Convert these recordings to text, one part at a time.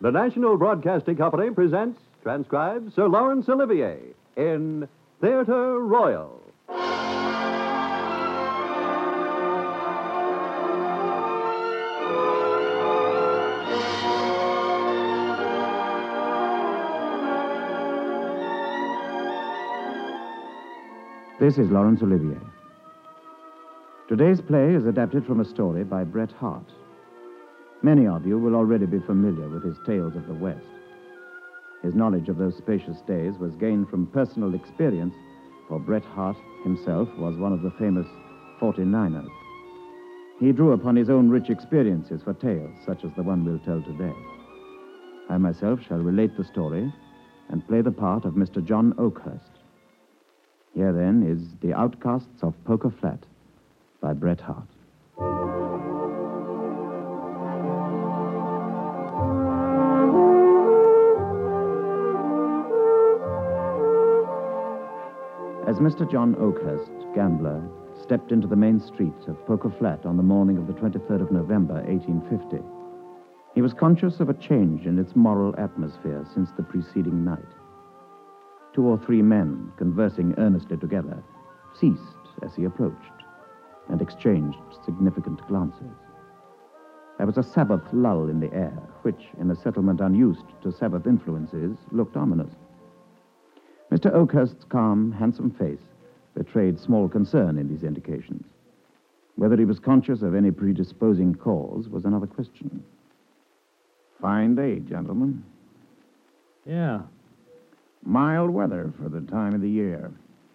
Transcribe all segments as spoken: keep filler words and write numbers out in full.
The National Broadcasting Company presents, transcribes, Sir Laurence Olivier in Theatre Royal. This is Laurence Olivier. Today's play is adapted from a story by Bret Harte. Many of you will already be familiar with his Tales of the West. His knowledge of those spacious days was gained from personal experience, for Bret Harte himself was one of the famous forty-niners. He drew upon his own rich experiences for tales such as the one we'll tell today. I myself shall relate the story and play the part of Mister John Oakhurst. Here, then, is The Outcasts of Poker Flat by Bret Harte. As Mister John Oakhurst, gambler, stepped into the main streets of Poker Flat on the morning of the twenty-third of November, eighteen fifty, he was conscious of a change in its moral atmosphere since the preceding night. Two or three men, conversing earnestly together, ceased as he approached and exchanged significant glances. There was a Sabbath lull in the air, which, in a settlement unused to Sabbath influences, looked ominous. Mister Oakhurst's calm, handsome face betrayed small concern in these indications. Whether he was conscious of any predisposing cause was another question. Fine day, gentlemen. Yeah. Mild weather for the time of the year.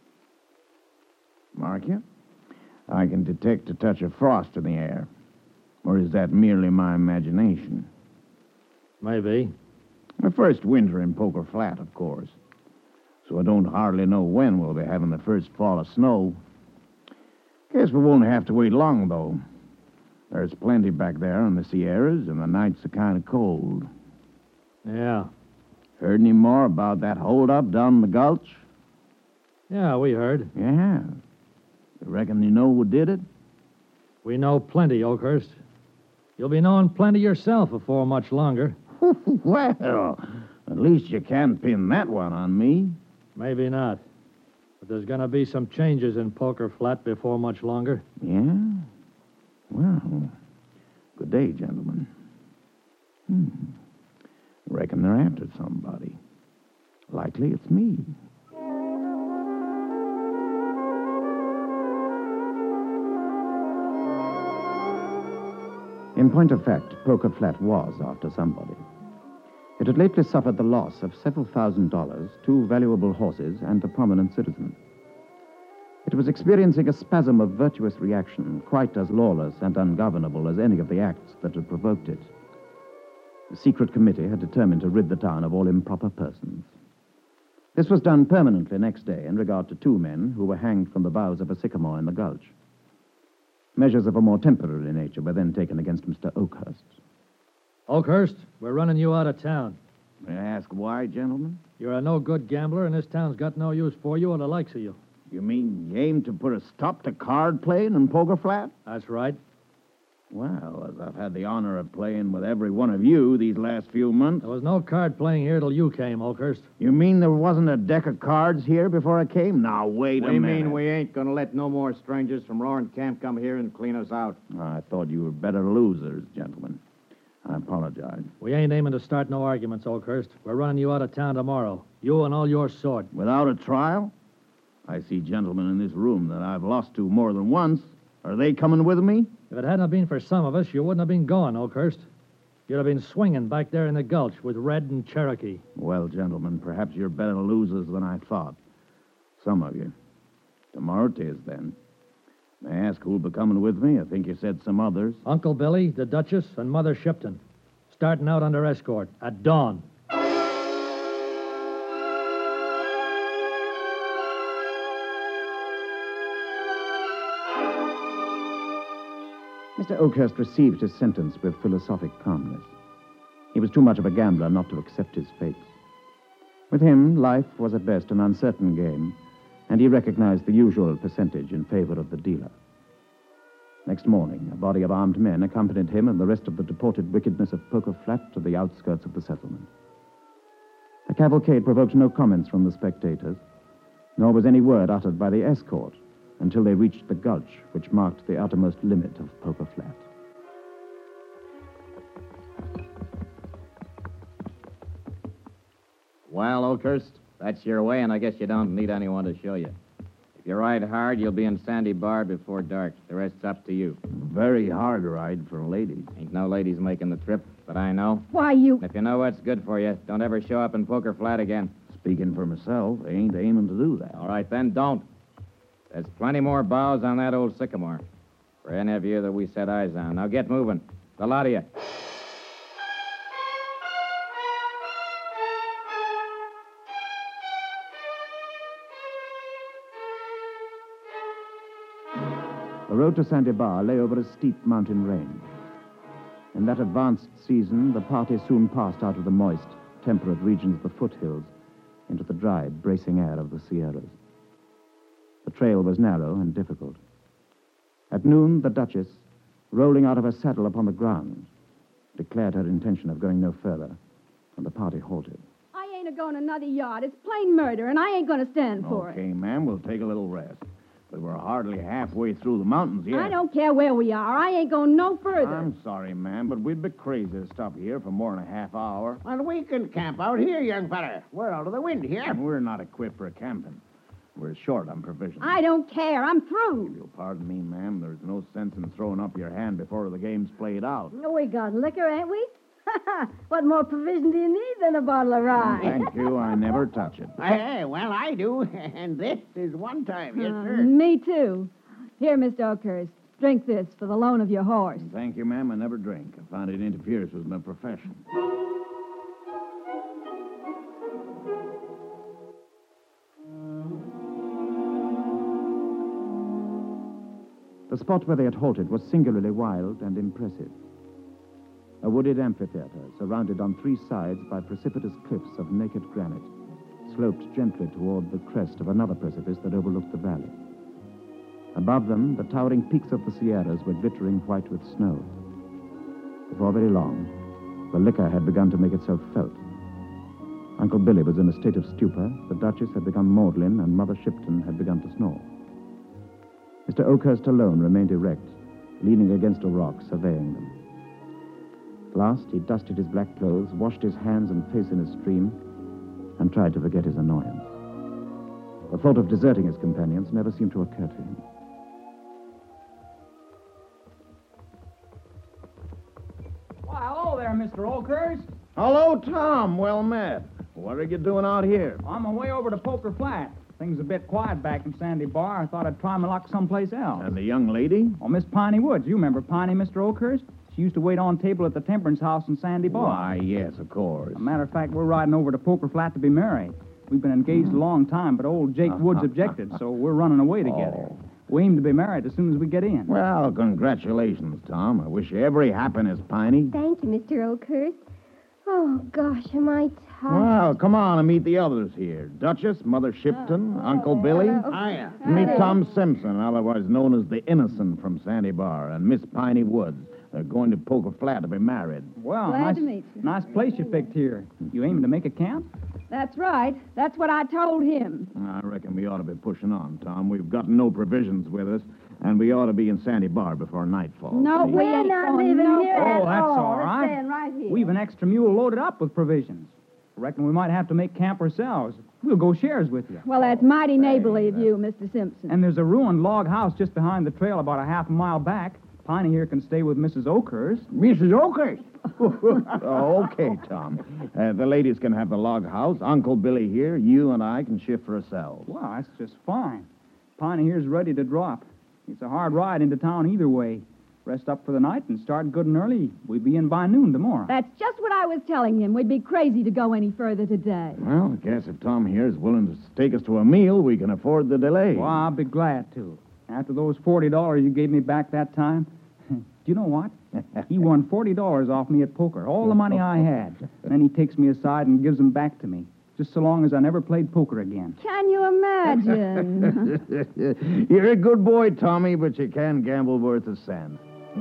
Mark you? I can detect a touch of frost in the air. Or is that merely my imagination? Maybe. My first winter in Poker Flat, of course. So I don't hardly know when we'll be having the first fall of snow. Guess we won't have to wait long, though. There's plenty back there in the Sierras, and the nights are kind of cold. Yeah. Heard any more about that holdup down in the gulch? Yeah, we heard. Yeah. You reckon you know who did it? We know plenty, Oakhurst. You'll be knowing plenty yourself before much longer. Well, at least you can't pin that one on me. Maybe not. But there's going to be some changes in Poker Flat before much longer. Yeah? Well, good day, gentlemen. Hmm. Reckon they're after somebody. Likely it's me. In point of fact, Poker Flat was after somebody. It had lately suffered the loss of several thousand dollars, two valuable horses, and a prominent citizen. It was experiencing a spasm of virtuous reaction, quite as lawless and ungovernable as any of the acts that had provoked it. The secret committee had determined to rid the town of all improper persons. This was done permanently next day in regard to two men who were hanged from the boughs of a sycamore in the gulch. Measures of a more temporary nature were then taken against Mister Oakhurst. Oakhurst, we're running you out of town. May I ask why, gentlemen? You're a no-good gambler, and this town's got no use for you or the likes of you. You mean you aim to put a stop to card playing in Poker Flat? That's right. Well, as I've had the honor of playing with every one of you these last few months... There was no card playing here till you came, Oakhurst. You mean there wasn't a deck of cards here before I came? Now, wait a we minute. We mean we ain't gonna let no more strangers from Roaring Camp come here and clean us out. I thought you were better losers, gentlemen. I apologize. We ain't aiming to start no arguments, Oakhurst. We're running you out of town tomorrow. You and all your sort. Without a trial? I see gentlemen in this room that I've lost to more than once. Are they coming with me? If it hadn't been for some of us, you wouldn't have been going, Oakhurst. You'd have been swinging back there in the gulch with Red and Cherokee. Well, gentlemen, perhaps you're better losers than I thought. Some of you. Tomorrow 'tis, then. May I ask who'll be coming with me? I think you said some others. Uncle Billy, the Duchess, and Mother Shipton. Starting out under escort at dawn. Mister Oakhurst received his sentence with philosophic calmness. He was too much of a gambler not to accept his fate. With him, life was at best an uncertain game, and he recognized the usual percentage in favor of the dealer. Next morning, a body of armed men accompanied him and the rest of the deported wickedness of Poker Flat to the outskirts of the settlement. The cavalcade provoked no comments from the spectators, nor was any word uttered by the escort until they reached the gulch which marked the outermost limit of Poker Flat. Well, Oakhurst, that's your way, and I guess you don't need anyone to show you. If you ride hard, you'll be in Sandy Bar before dark. The rest's up to you. Very hard ride for ladies. Ain't no ladies making the trip, but I know. Why, you... And if you know what's good for you, don't ever show up in Poker Flat again. Speaking for myself, I ain't aiming to do that. All right, then, don't. There's plenty more boughs on that old sycamore for any of you that we set eyes on. Now get moving. The lot of you. The road to Sandy Bar lay over a steep mountain range. In that advanced season, the party soon passed out of the moist, temperate regions of the foothills into the dry, bracing air of the Sierras. The trail was narrow and difficult. At noon, the Duchess, rolling out of her saddle upon the ground, declared her intention of going no further, and the party halted. I ain't a-going another yard. It's plain murder, and I ain't going to stand for it. Okay, ma'am, we'll take a little rest. But we're hardly halfway through the mountains yet. I don't care where we are. I ain't going no further. I'm sorry, ma'am, but we'd be crazy to stop here for more than a half hour. Well, we can camp out here, young fella. We're out of the wind here. And we're not equipped for camping. We're short on provisions. I don't care. I'm through. You'll pardon me, ma'am. There's no sense in throwing up your hand before the game's played out. We got liquor, ain't we? What more provision do you need than a bottle of rye? Thank you. I never touch it. Hey, well, I do. And this is one time, yes, Uh, sir. me too. Here, Mister Oakhurst, drink this for the loan of your horse. Thank you, ma'am. I never drink. I find it interferes with my profession. The spot where they had halted was singularly wild and impressive. A wooded amphitheater, surrounded on three sides by precipitous cliffs of naked granite, sloped gently toward the crest of another precipice that overlooked the valley. Above them, the towering peaks of the Sierras were glittering white with snow. Before very long, the liquor had begun to make itself felt. Uncle Billy was in a state of stupor, the Duchess had become maudlin, and Mother Shipton had begun to snore. Mister Oakhurst alone remained erect, leaning against a rock, surveying them. At last, he dusted his black clothes, washed his hands and face in a stream, and tried to forget his annoyance. The thought of deserting his companions never seemed to occur to him. Why, hello there, Mister Oakhurst. Hello, Tom. Well met. What are you doing out here? On my way over to Poker Flat. Things a bit quiet back in Sandy Bar. I thought I'd try my luck someplace else. And the young lady? Oh, Miss Piney Woods. You remember Piney, Mister Oakhurst? She used to wait on table at the Temperance House in Sandy Bar. Why, yes, of course. As a matter of fact, we're riding over to Poker Flat to be married. We've been engaged a long time, but old Jake Woods objected, so we're running away together. Oh. We aim to be married as soon as we get in. Well, congratulations, Tom. I wish you every happiness, Piney. Thank you, Mister Oakhurst. Oh, gosh, am I tired? Well, come on and meet the others here. Duchess, Mother Shipton, Uncle Billy. Hiya. Meet Tom Simpson, otherwise known as the Innocent from Sandy Bar, and Miss Piney Woods. They're going to Poker Flat to be married. Well, Glad nice, to meet you. nice place you picked here. You aiming to make a camp? That's right. That's what I told him. I reckon we ought to be pushing on, Tom. We've got no provisions with us, and we ought to be in Sandy Bar before nightfall. No, See? we We're ain't not going leaving no here further. at Oh, that's all. all We're right. staying right here. We've an extra mule loaded up with provisions. Reckon we might have to make camp ourselves. We'll go shares with you. Well, that's mighty neighborly of you, Mister Simpson. And there's a ruined log house just behind the trail about a half a mile back. Piney here can stay with Missus Oakhurst. Missus Oakhurst. Oh, okay, Tom. Uh, the ladies can have the log house. Uncle Billy here. You and I can shift for ourselves. Well, that's just fine. Piney here's ready to drop. It's a hard ride into town either way. Rest up for the night and start good and early. We'll be in by noon tomorrow. That's just what I was telling him. We'd be crazy to go any further today. Well, I guess if Tom here is willing to take us to a meal, we can afford the delay. Well, I'll be glad to. After those forty dollars you gave me back that time, do you know what? He won forty dollars off me at poker, all the money I had. Then he takes me aside and gives them back to me. just so long as I never played poker again. Can you imagine? You're a good boy, Tommy, but you can't gamble worth a cent.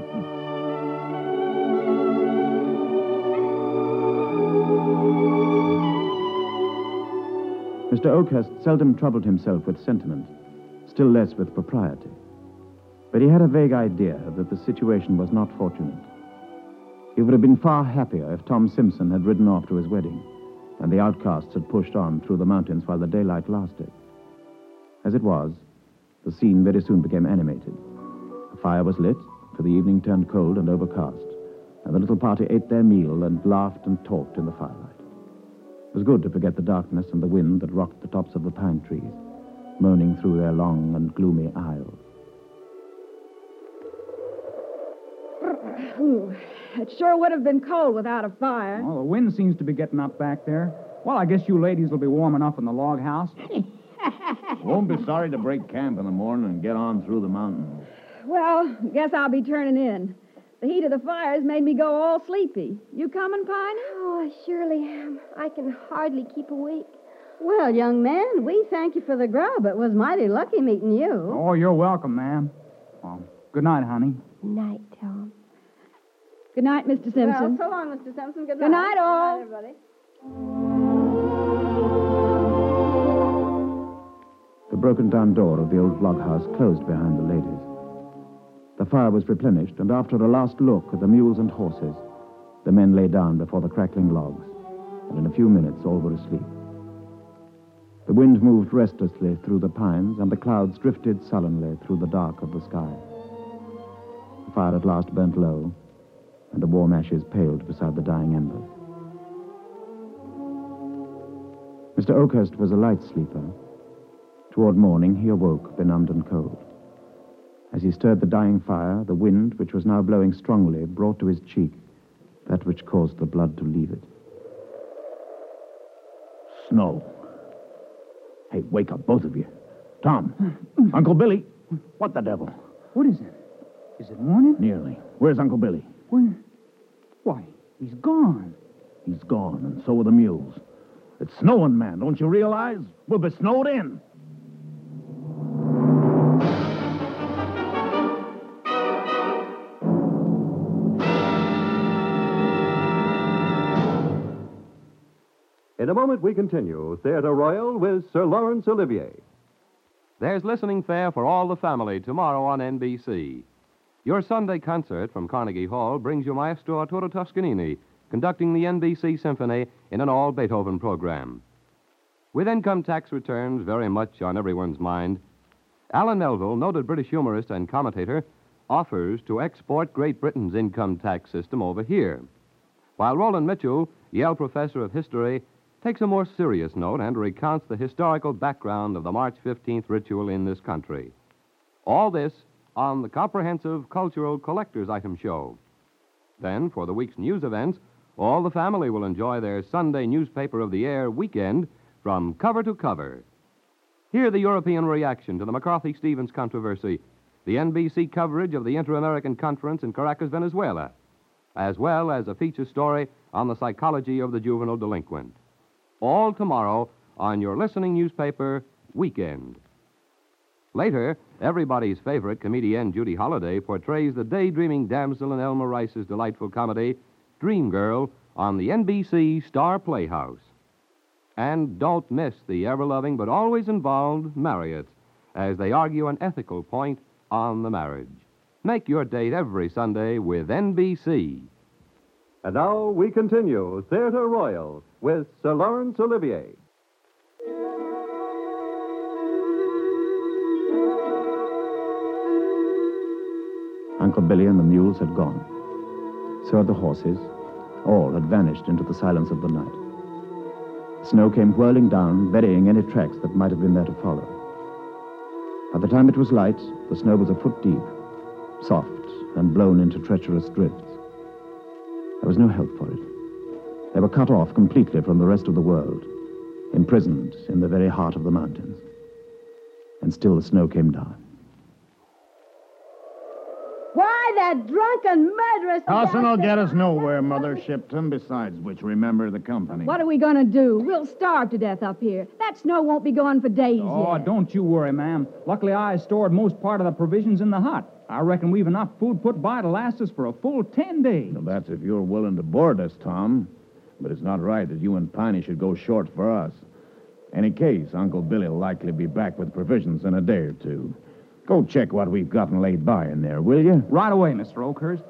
Mister Oakhurst seldom troubled himself with sentiment, still less with propriety. But he had a vague idea that the situation was not fortunate. He would have been far happier if Tom Simpson had ridden off to his wedding, and the outcasts had pushed on through the mountains while the daylight lasted. As it was, the scene very soon became animated. A fire was lit, for the evening turned cold and overcast, and the little party ate their meal and laughed and talked in the firelight. It was good to forget the darkness and the wind that rocked the tops of the pine trees, moaning through their long and gloomy aisles. Ooh, it sure would have been cold without a fire. Well, the wind seems to be getting up back there. Well, I guess you ladies will be warm enough in the log house. Won't be sorry to break camp in the morning and get on through the mountains. Well, guess I'll be turning in. The heat of the fires made me go all sleepy. You coming, Piney? Oh, I surely am. I can hardly keep awake. Well, young man, we thank you for the grub. It was mighty lucky meeting you. Oh, you're welcome, ma'am. Well, good night, honey. Night, Tom. Good night, Mister Simpson. Well, so long, Mister Simpson. Good night. Good night, all. Good night, everybody. The broken-down door of the old log house closed behind the ladies. The fire was replenished, and after a last look at the mules and horses, the men lay down before the crackling logs, and in a few minutes all were asleep. The wind moved restlessly through the pines, and the clouds drifted sullenly through the dark of the sky. The fire at last burnt low, and the warm ashes paled beside the dying embers. Mister Oakhurst was a light sleeper. Toward morning, he awoke, benumbed and cold. As he stirred the dying fire, the wind, which was now blowing strongly, brought to his cheek that which caused the blood to leave it. Snow. Hey, wake up, both of you. Tom, Uncle Billy. What the devil? What is it? Is it morning? Nearly. Where's Uncle Billy? Where? Why, he's gone. He's gone, and so are the mules. It's snowing, man. Don't you realize? We'll be snowed in. In a moment, we continue Theatre Royal with Sir Laurence Olivier. There's listening fare for all the family tomorrow on N B C. Your Sunday concert from Carnegie Hall brings you Maestro Arturo Toscanini conducting the N B C Symphony in an all-Beethoven program. With income tax returns very much on everyone's mind, Alan Melville, noted British humorist and commentator, offers to export Great Britain's income tax system over here, while Roland Mitchell, Yale professor of history, takes a more serious note and recounts the historical background of the March fifteenth ritual in this country. All this on the comprehensive cultural collector's item show. Then, for the week's news events, all the family will enjoy their Sunday newspaper of the air weekend from cover to cover. Hear the European reaction to the McCarthy-Stevens controversy, the N B C coverage of the Inter-American Conference in Caracas, Venezuela, as well as a feature story on the psychology of the juvenile delinquent. All tomorrow on your listening newspaper, Weekend. Later, everybody's favorite comedienne Judy Holliday portrays the daydreaming damsel in Elmer Rice's delightful comedy, Dream Girl, on the N B C Star Playhouse. And don't miss the ever-loving but always involved Marriott as they argue an ethical point on the marriage. Make your date every Sunday with N B C. And now we continue Theatre Royal with Sir Laurence Olivier. Uncle Billy and the mules had gone. So had the horses. All had vanished into the silence of the night. Snow came whirling down, burying any tracks that might have been there to follow. By the time it was light, the snow was a foot deep, soft and blown into treacherous drifts. There was no help for it. They were cut off completely from the rest of the world, imprisoned in the very heart of the mountains. And still the snow came down. Why, that drunken, murderous... Cousin will get us nowhere, Mother Shipton. Besides which, remember the company. What are we going to do? We'll starve to death up here. That snow won't be gone for days Oh, yet. don't you worry, ma'am. Luckily, I stored most part of the provisions in the hut. I reckon we've enough food put by to last us for a full ten days. Well, that's if you're willing to board us, Tom. But it's not right that you and Piney should go short for us. Any case, Uncle Billy will likely be back with provisions in a day or two. Go check what we've gotten laid by in there, will you? Right away, Mister Oakhurst.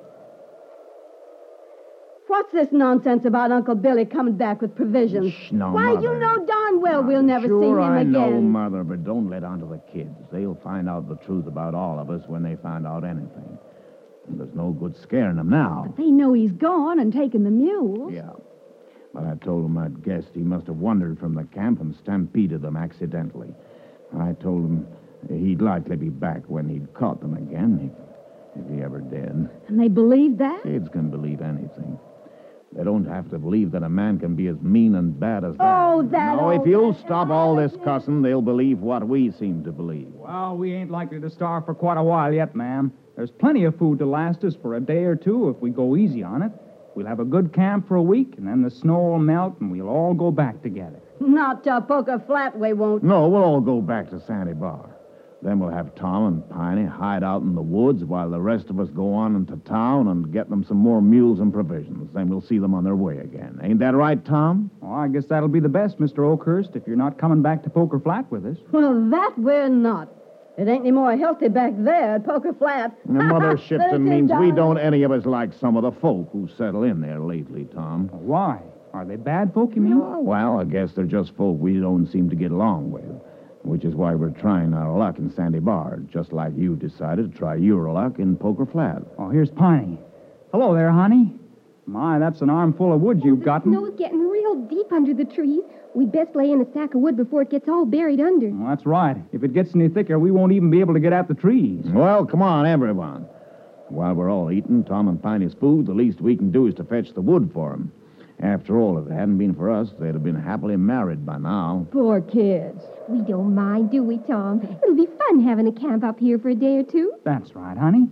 What's this nonsense about Uncle Billy coming back with provisions? Shh, no, Why, Mother. you know darn well we'll never sure see him I again. know, Mother, but don't let on to the kids. They'll find out the truth about all of us when they find out anything. And there's no good scaring them now. They know he's gone and taken the mules. Yeah. But I told him I'd guessed he must have wandered from the camp and stampeded them accidentally. I told him he'd likely be back when he'd caught them again, if, if he ever did. And they believe that? Kids can believe anything. They don't have to believe that a man can be as mean and bad as that. Oh, that No, if old- you'll stop all this cussing, they'll believe what we seem to believe. Well, we ain't likely to starve for quite a while yet, ma'am. There's plenty of food to last us for a day or two if we go easy on it. We'll have a good camp for a week, and then the snow will melt, and we'll all go back together. Not to Poker Flat, we won't. No, we'll all go back to Sandy Bar. Then we'll have Tom and Piney hide out in the woods while the rest of us go on into town and get them some more mules and provisions. Then we'll see them on their way again. Ain't that right, Tom? Oh, I guess that'll be the best, Mister Oakhurst, if you're not coming back to Poker Flat with us. Well, that we're not. It ain't any more healthy back there at Poker Flat. And Mother But it Shipton is, means we darling. don't any of us like some of the folk who settle in there lately, Tom. Why? Are they bad folk, you mean? Oh, well, I guess they're just folk we don't seem to get along with, which is why we're trying our luck in Sandy Bar, just like you decided to try your luck in Poker Flat. Oh, here's Piney. Hello there, honey. My, that's an armful of wood you've gotten. Snow's getting real deep under the trees. We'd best lay in a stack of wood before it gets all buried under. Well, that's right. If it gets any thicker, we won't even be able to get at the trees. Well, come on, everyone. While we're all eating Tom and Piney's food, the least we can do is to fetch the wood for them. After all, if it hadn't been for us, they'd have been happily married by now. Poor kids. We don't mind, do we, Tom? It'll be fun having a camp up here for a day or two. That's right, honey.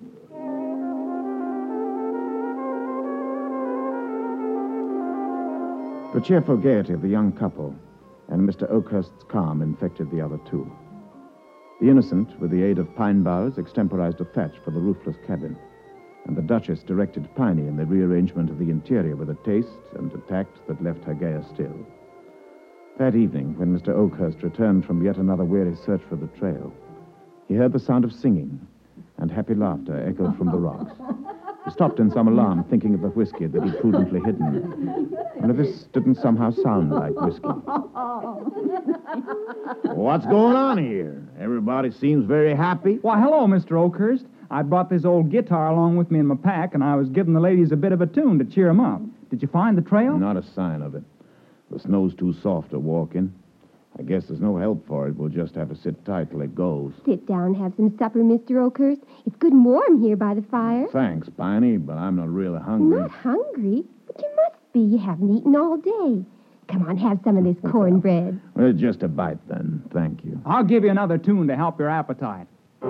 The cheerful gaiety of the young couple and Mister Oakhurst's calm infected the other two. The innocent, with the aid of pine boughs, extemporized a thatch for the roofless cabin, and the Duchess directed Piney in the rearrangement of the interior with a taste and a tact that left her gayer still. That evening, when Mister Oakhurst returned from yet another weary search for the trail, he heard the sound of singing, and happy laughter echoed from the rocks. He stopped in some alarm, thinking of the whiskey that he'd prudently hidden. And if this didn't somehow sound like whiskey. What's going on here? Everybody seems very happy. Why, hello, Mister Oakhurst. I brought this old guitar along with me in my pack, and I was giving the ladies a bit of a tune to cheer them up. Did you find the trail? Not a sign of it. The snow's too soft to walk in. I guess there's no help for it. We'll just have to sit tight till it goes. Sit down and have some supper, Mister Oakhurst. It's good and warm here by the fire. Thanks, Piney, but I'm not really hungry. Not hungry? But you must be. You haven't eaten all day. Come on, have some of this cornbread. Well, just a bite, then. Thank you. I'll give you another tune to help your appetite.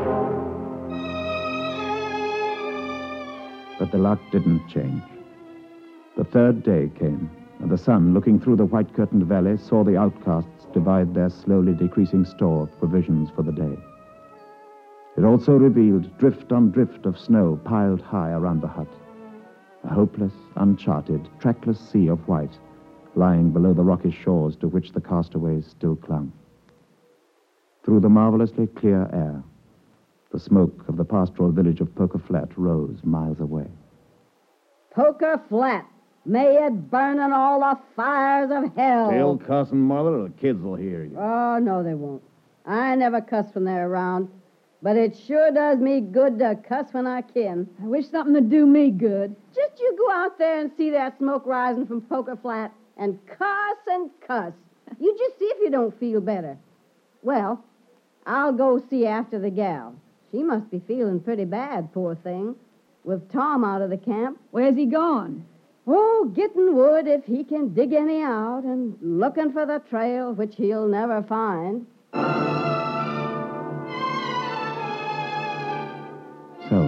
But the luck didn't change. The third day came, and the sun, looking through the white-curtained valley, saw the outcasts divide their slowly decreasing store of provisions for the day. It also revealed drift on drift of snow piled high around the hut, a hopeless, uncharted, trackless sea of white lying below the rocky shores to which the castaways still clung. Through the marvelously clear air, the smoke of the pastoral village of Poker Flat rose miles away. Poker Flat. May it burn in all the fires of hell. Still cussing, Mother, or the kids will hear you. Oh, no, they won't. I never cuss when they're around. But it sure does me good to cuss when I can. I wish something would do me good. Just you go out there and see that smoke rising from Poker Flat and cuss and cuss. You just see if you don't feel better. Well, I'll go see after the gal. She must be feeling pretty bad, poor thing, with Tom out of the camp. Where's he gone? Oh, getting wood if he can dig any out and looking for the trail, which he'll never find. So,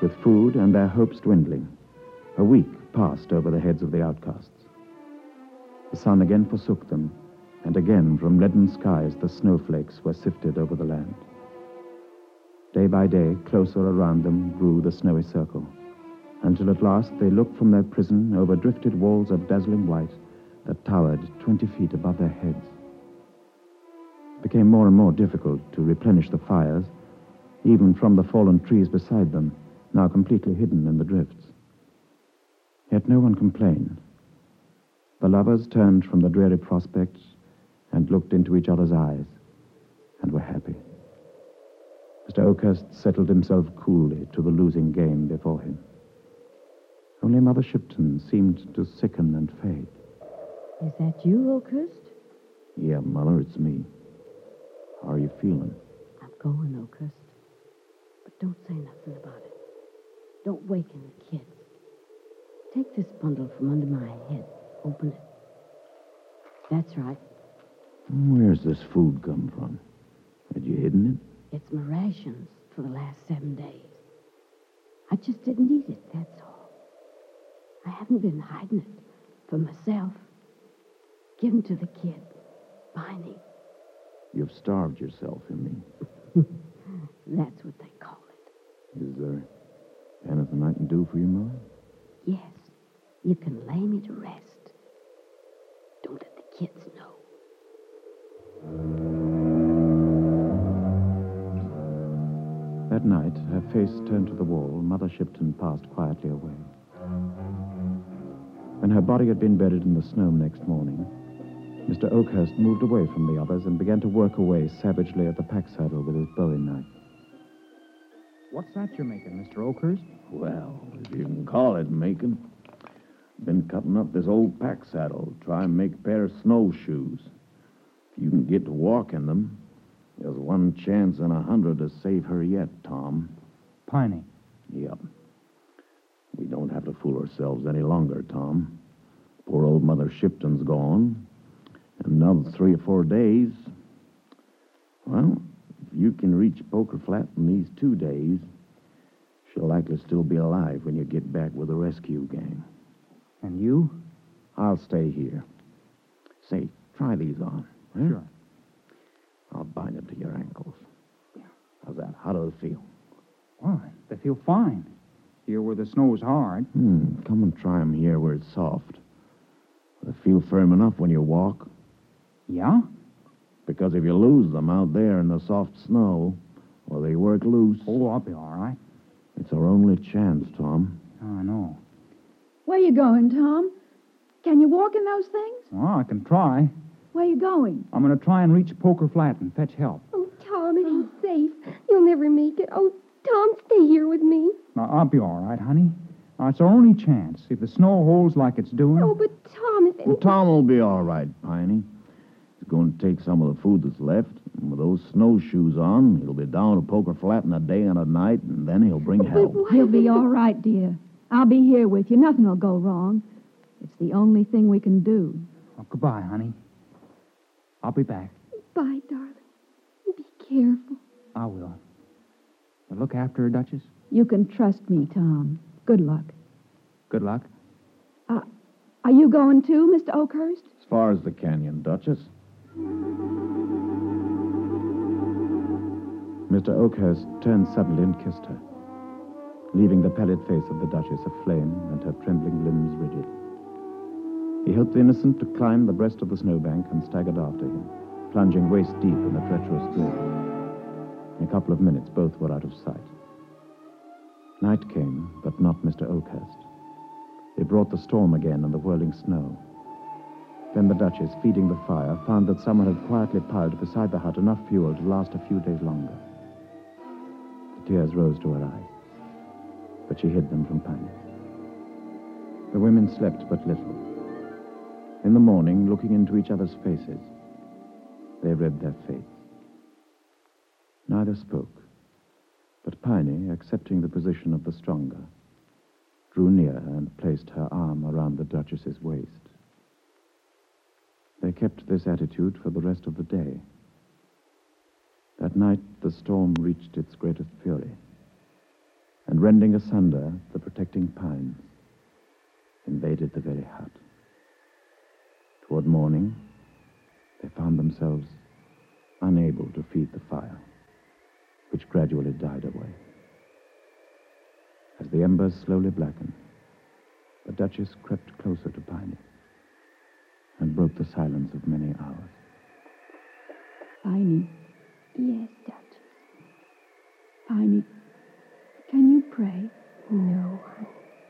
with food and their hopes dwindling, a week passed over the heads of the outcasts. The sun again forsook them, and again from leaden skies the snowflakes were sifted over the land. Day by day, closer around them grew the snowy circle, until at last they looked from their prison over drifted walls of dazzling white that towered twenty feet above their heads. It became more and more difficult to replenish the fires, even from the fallen trees beside them, now completely hidden in the drifts. Yet no one complained. The lovers turned from the dreary prospects and looked into each other's eyes, and were happy. Mister Oakhurst settled himself coolly to the losing game before him. Only Mother Shipton seemed to sicken and fade. Is that you, Oakhurst? Yeah, Mother, it's me. How are you feeling? I'm going, Oakhurst. But don't say nothing about it. Don't waken the kids. Take this bundle from under my head. Open it. That's right. Where's this food come from? Had you hidden it? It's my rations for the last seven days. I just didn't eat it, that's all. I haven't been hiding it for myself. Given to the kid, Piney. You've starved yourself in me. That's what they call it. Is there anything I can do for you, Mother? Yes, you can lay me to rest. Don't let the kids know. That night, her face turned to the wall, Mother Shipton passed quietly away. When her body had been buried in the snow next morning, Mister Oakhurst moved away from the others and began to work away savagely at the pack saddle with his bowie knife. What's that you're making, Mister Oakhurst? Well, if you can call it making. Been cutting up this old pack saddle, try and make a pair of snowshoes. If you can get to walk in them, there's one chance in a hundred to save her yet, Tom. Piney. Yep. We don't have to fool ourselves any longer, Tom. Poor old Mother Shipton's gone. And another three or four days. Well, if you can reach Poker Flat in these two days, she'll likely still be alive when you get back with the rescue gang. And you? I'll stay here. Say, try these on. Huh? Sure. I'll bind them to your ankles. How's that? How do they feel? Why, they feel fine. Here where the snow's hard. Hmm, come and try them here where it's soft. They feel firm enough when you walk. Yeah? Because if you lose them out there in the soft snow, or they work loose... Oh, I'll be all right. It's our only chance, Tom. I know. Where you going, Tom? Can you walk in those things? Well, I can try. Where you going? I'm going to try and reach Poker Flat and fetch help. Oh, Tom, it ain't safe. You'll never make it. Oh, Tom, stay here with me. Now, I'll be all right, honey. Now, it's our only chance. If the snow holds like it's doing... Oh, but Tom, if anything... Well, Tom will be all right, Piney. He's going to take some of the food that's left. And with those snowshoes on, he'll be down to Poker Flat in a day and a night, and then he'll bring help. He'll be all right, dear. I'll be here with you. Nothing will go wrong. It's the only thing we can do. Oh, goodbye, honey. I'll be back. Bye, darling. Be careful. I will. Now look after her, Duchess. You can trust me, Tom. Good luck. Good luck. Uh, are you going too, Mister Oakhurst? As far as the canyon, Duchess. Mister Oakhurst turned suddenly and kissed her, leaving the pallid face of the Duchess aflame and her trembling limbs rigid. He helped the innocent to climb the breast of the snowbank and staggered after him, plunging waist deep in the treacherous drift. In a couple of minutes, both were out of sight. Night came, but not Mister Oakhurst. It brought the storm again and the whirling snow. Then the Duchess, feeding the fire, found that someone had quietly piled beside the hut enough fuel to last a few days longer. The tears rose to her eyes, but she hid them from Piney. The women slept but little. In the morning, looking into each other's faces, they read their fates. Neither spoke, but Piney, accepting the position of the stronger, drew near and placed her arm around the Duchess's waist. They kept this attitude for the rest of the day. That night, the storm reached its greatest fury. and rending asunder the protecting pines, invaded the very hut. Toward morning, they found themselves unable to feed the fire, which gradually died away. As the embers slowly blackened, the Duchess crept closer to Piney and broke the silence of many hours. Piney. Yes, Duchess. Piney, can you pray? No, honey.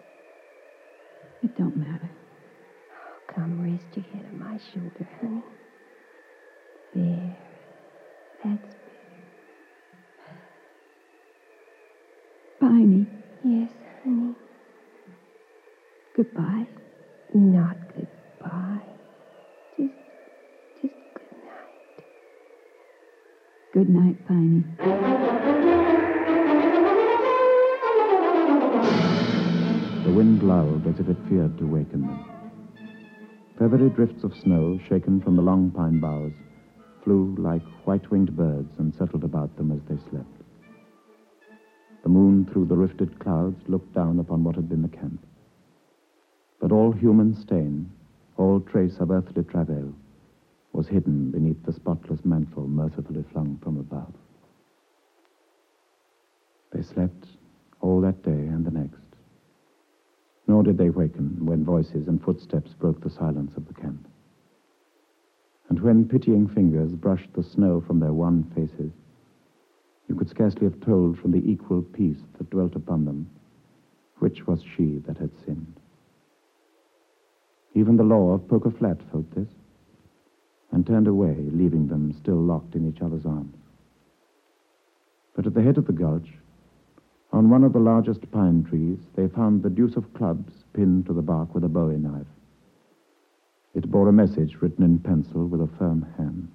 It don't matter. Oh, come rest your head on my shoulder, honey. There. That's better. Piney. Yes, honey. Goodbye. Not goodbye. Just, just good night. Good night, Piney. The wind lulled as if it feared to waken them. Feathery drifts of snow, shaken from the long pine boughs, flew like white-winged birds and settled about them as they slept. The moon, through the rifted clouds, looked down upon what had been the camp. But all human stain, all trace of earthly travail, was hidden beneath the spotless mantle mercifully flung from above. They slept all that day and the next. Nor did they waken when voices and footsteps broke the silence of the camp. And when pitying fingers brushed the snow from their wan faces, you could scarcely have told from the equal peace that dwelt upon them which was she that had sinned. Even the law of Poker Flat felt this, and turned away, leaving them still locked in each other's arms. But at the head of the gulch, on one of the largest pine trees, they found the deuce of clubs pinned to the bark with a bowie knife. It bore a message written in pencil with a firm hand.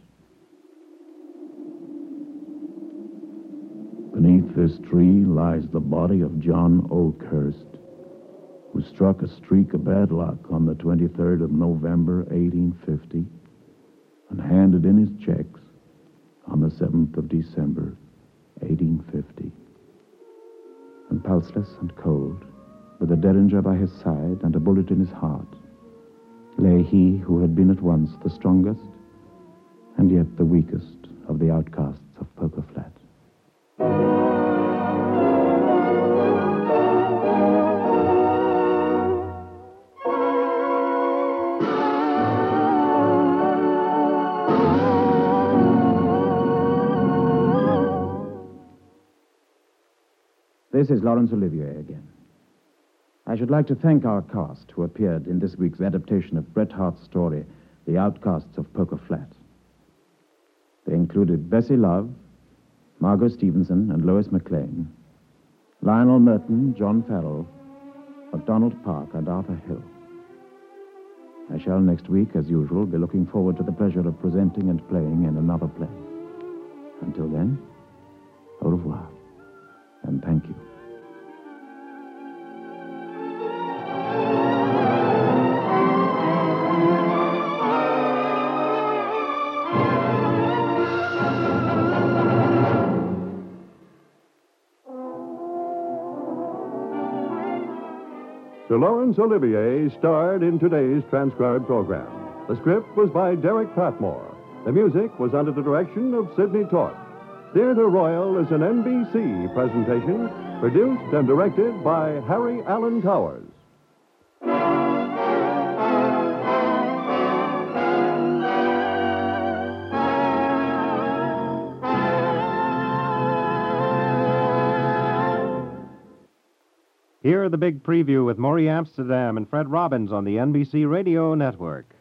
Beneath this tree lies the body of John Oakhurst, who struck a streak of bad luck on the twenty-third of November, eighteen fifty, and handed in his checks on the seventh of December, eighteen fifty. And pulseless and cold, with a derringer by his side and a bullet in his heart, lay he who had been at once the strongest and yet the weakest of the outcasts of Poker Flat. This is Laurence Olivier again. I should like to thank our cast who appeared in this week's adaptation of Bret Harte's story, The Outcasts of Poker Flat. They included Bessie Love, Margot Stevenson, and Lois McLean, Lionel Merton, John Farrell, MacDonald Park, and Arthur Hill. I shall next week, as usual, be looking forward to the pleasure of presenting and playing in another play. Until then, au revoir, and thank you. Sir Laurence Olivier starred in today's transcribed program. The script was by Derek Patmore. The music was under the direction of Sidney Torch. Theatre Royal is an N B C presentation, produced and directed by Harry Allen Towers. Hear the big preview with Maury Amsterdam and Fred Robbins on the N B C Radio Network.